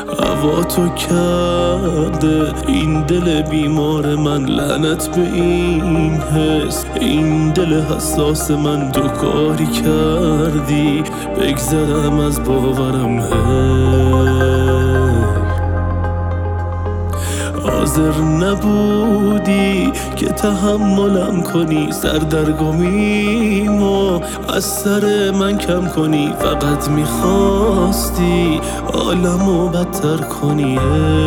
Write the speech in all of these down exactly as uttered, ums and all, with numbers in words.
هوا تو کرده این دل بیمار من، لعنت به این حس، این دل حساس من. تو کاری کردی بگذرم از باورم، حاضر نبودی که تحملم کنی، سردرگمیمو از سر من کم کنی. فقط میخواستی عالمو بدتر کنی.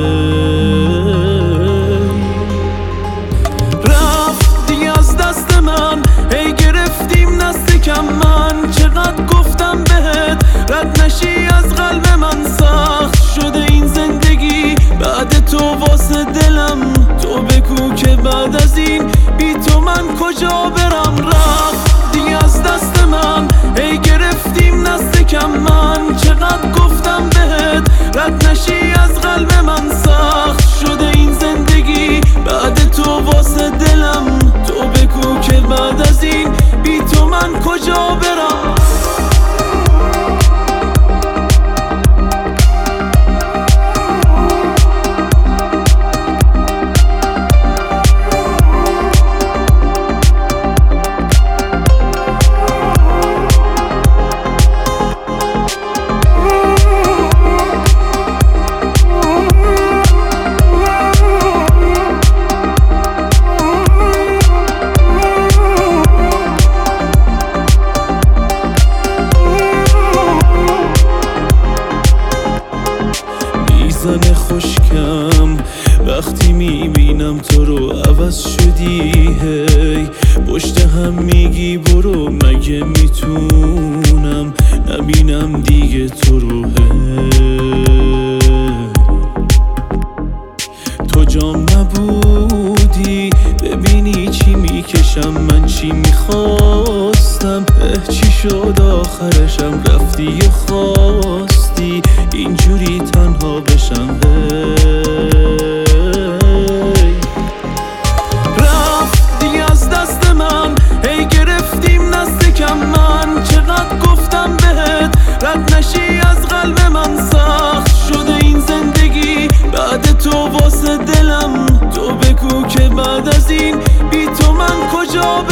رفتی از دست من، هی گرفتیم نزدیکم من. چقدر گفتم بهت رد نشی از قلب من، سخت شده این زندگی بعد تو واسه دلم. تو بگو که بعد از این بی تو من کجا برم. رفتی از دست من، هی گرفتیم نزدیکم من. چقدر گفتم بهت رد نشی از قلب من، سخت شده این زندگی بعد تو واسه دلم. تو بگو که بعد از این بی تو من کجا برم. زن خوشکم وقتی میبینم تو رو، عوض شدی هی پشت هم میگی برو. مگه میتونم نبینم دیگه تو رو؟ هی تو جام نبودی ببینی چی میکشم من، چی میخواستم. اه چی شد آخرشم، رفتی و خواستی اینجوری تنها بشم. هی رفتی از دست من، هی گرفتیم نزدیکم من. چقدر گفتم بهت رد نشی از قلب من، سخت شده این زندگی بعد تو واسه دلم. تو بگو که بعد از این بی تو من کجا